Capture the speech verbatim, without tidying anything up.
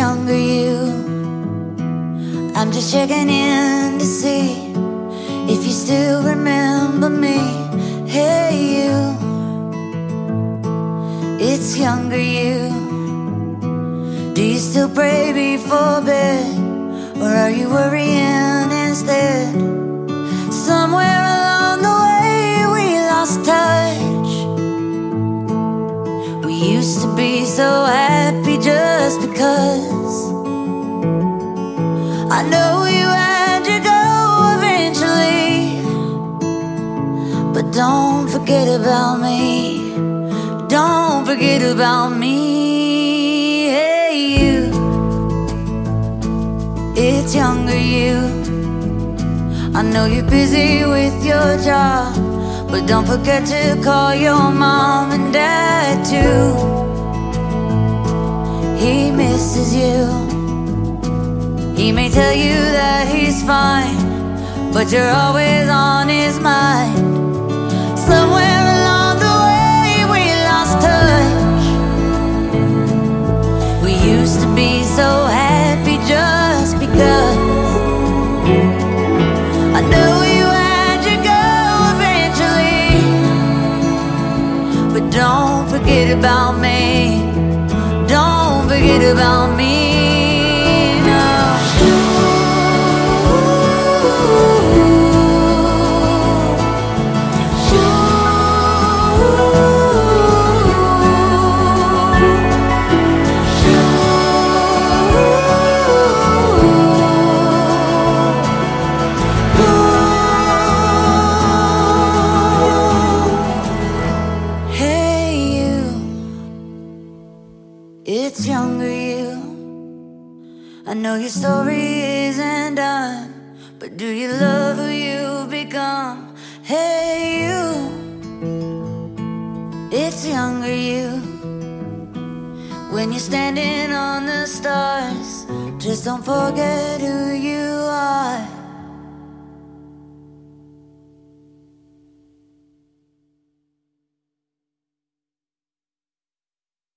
younger you. I'm just checking in to see if you still remember me. Hey you, it's younger you. Do you still pray before bed, or are you worrying instead? Somewhere along the way we lost touch. We used to be so happy just because. I know you had to go eventually, but don't forget about me. Don't forget about me. Hey you, it's younger you. I know you're busy with your job, but don't forget to call your mom and dad too. He misses you. He may tell you that he's fine, but you're always on his mind. Somewhere along the way we lost touch. We used to be so happy just because. I know you had to go eventually, but don't forget about me. Don't forget about me. It's younger you. I know your story isn't done, but do you love who you've become? Hey you, it's younger you. When you're standing on the stars, just don't forget who you are.